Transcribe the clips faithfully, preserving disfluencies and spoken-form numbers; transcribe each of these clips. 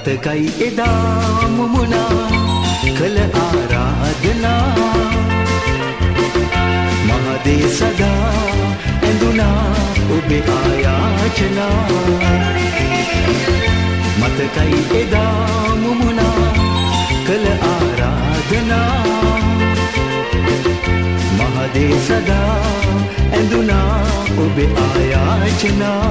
මතකයි එදා මුමුණා කළ ආරාධනා මහදේ සදා ඇඳුනා ඔබේ ආයාචනා මතකයි එදා මුමුණා කළ ආරාධනා මහදේ සදා ඇඳුනා ඔබේ ආයාචනා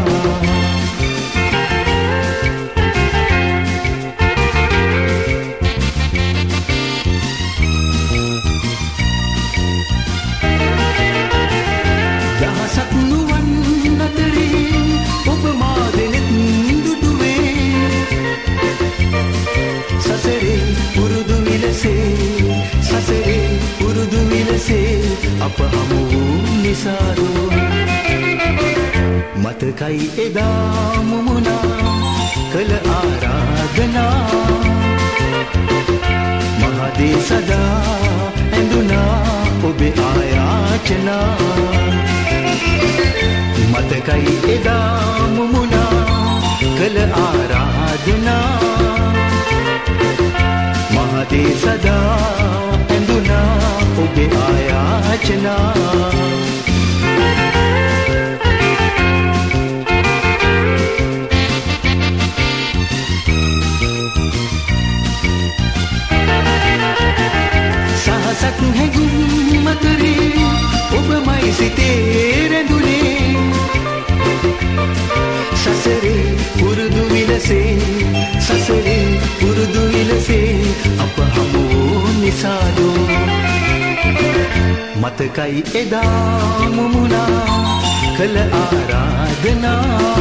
අප හමු නිසාරෝ මතකයි එදා මුමුණා කළ ආරාධනා මහදේ සදා ඇඳුනා ඔබේ ආයාචනා මතකයි එදා මුමුණා කළ ආරාධනා මහදේ සදා ඇඳුනා ඔබේ ආයාචනා සහසක් හැඟුම් අතරේ ඔබමයි සිතේ රැඳුනේ සසරේ පුරුදු විලසේ සසරේ පුරුදු විලසේ අප හමු නිසාදෝ මතකයි එදා මුමුණා කළ ආරාධනා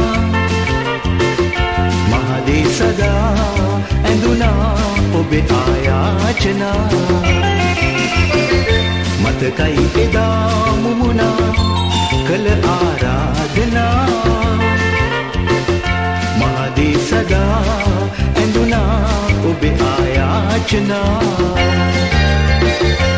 මහදේ සදා ඇඳුනා ඔබේ ආයාචනා මතකයි එදා මුමුණා කළ ආරාධනා මහදේ සදා ඇඳුනා ඔබේ ආයාචනා